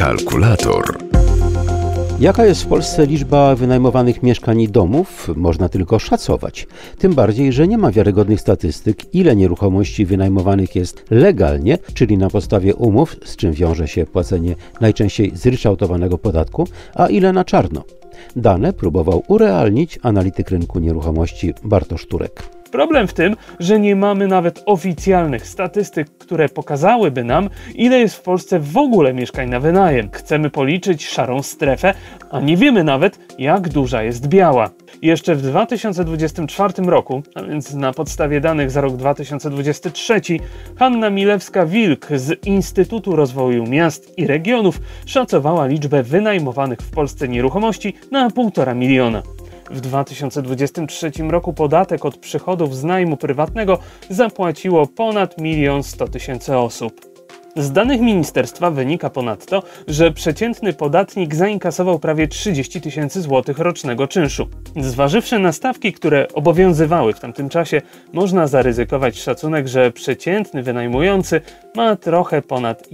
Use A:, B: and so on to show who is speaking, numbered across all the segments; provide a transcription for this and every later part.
A: Kalkulator.
B: Jaka jest w Polsce liczba wynajmowanych mieszkań i domów? Można tylko szacować. Tym bardziej, że nie ma wiarygodnych statystyk, ile nieruchomości wynajmowanych jest legalnie, czyli na podstawie umów, z czym wiąże się płacenie najczęściej zryczałtowanego podatku, a ile na czarno. Dane próbował urealnić analityk rynku nieruchomości Bartosz Turek.
C: Problem w tym, że nie mamy nawet oficjalnych statystyk, które pokazałyby nam, ile jest w Polsce w ogóle mieszkań na wynajem. Chcemy policzyć szarą strefę, a nie wiemy nawet, jak duża jest biała. Jeszcze w 2024 roku, a więc na podstawie danych za rok 2023, Hanna Milewska-Wilk z Instytutu Rozwoju Miast i Regionów szacowała liczbę wynajmowanych w Polsce nieruchomości na 1,5 miliona. W 2023 roku podatek od przychodów z najmu prywatnego zapłaciło ponad 1 100 000 osób. Z danych ministerstwa wynika ponadto, że przeciętny podatnik zainkasował prawie 30 000 złotych rocznego czynszu. Zważywszy na stawki, które obowiązywały w tamtym czasie, można zaryzykować szacunek, że przeciętny wynajmujący ma trochę ponad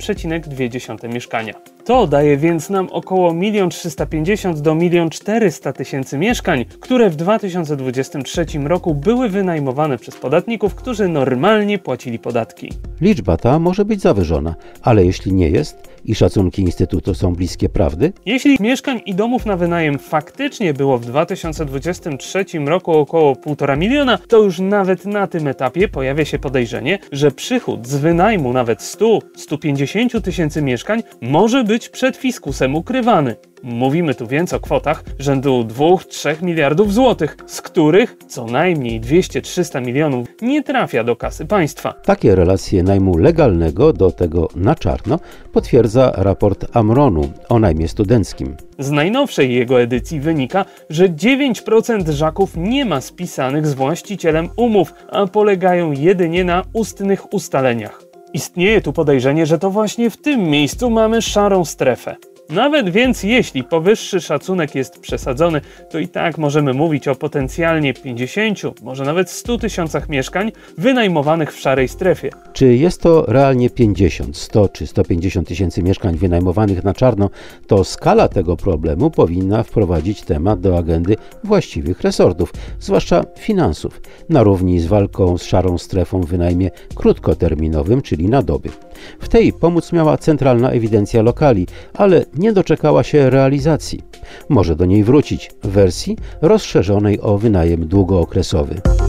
C: 1,2 mieszkania. To daje więc nam około 1 350 do 1 400 000 mieszkań, które w 2023 roku były wynajmowane przez podatników, którzy normalnie płacili podatki.
B: Liczba ta może być zawyżona, ale jeśli nie jest i szacunki Instytutu są bliskie prawdy?
C: Jeśli mieszkań i domów na wynajem faktycznie było w 2023 roku około 1,5 miliona, to już nawet na tym etapie pojawia się podejrzenie, że przychód z wynajmu nawet 100–150 000 mieszkań może być przed fiskusem ukrywany. Mówimy tu więc o kwotach rzędu 2–3 miliardów złotych, z których co najmniej 200–300 milionów nie trafia do kasy państwa.
B: Takie relacje najmu legalnego do tego na czarno potwierdza raport Amronu o najmie studenckim.
C: Z najnowszej jego edycji wynika, że 9% Żaków nie ma spisanych z właścicielem umów, a polegają jedynie na ustnych ustaleniach. Istnieje tu podejrzenie, że to właśnie w tym miejscu mamy szarą strefę. Nawet więc jeśli powyższy szacunek jest przesadzony, to i tak możemy mówić o potencjalnie 50, może nawet 100 000 mieszkań wynajmowanych w szarej strefie.
B: Czy jest to realnie 50, 100 czy 150 000 mieszkań wynajmowanych na czarno, to skala tego problemu powinna wprowadzić temat do agendy właściwych resortów, zwłaszcza finansów, na równi z walką z szarą strefą w wynajmie krótkoterminowym, czyli na doby. W tej pomóc miała Centralna Ewidencja Lokali, ale nie doczekała się realizacji. Może do niej wrócić w wersji rozszerzonej o wynajem długookresowy.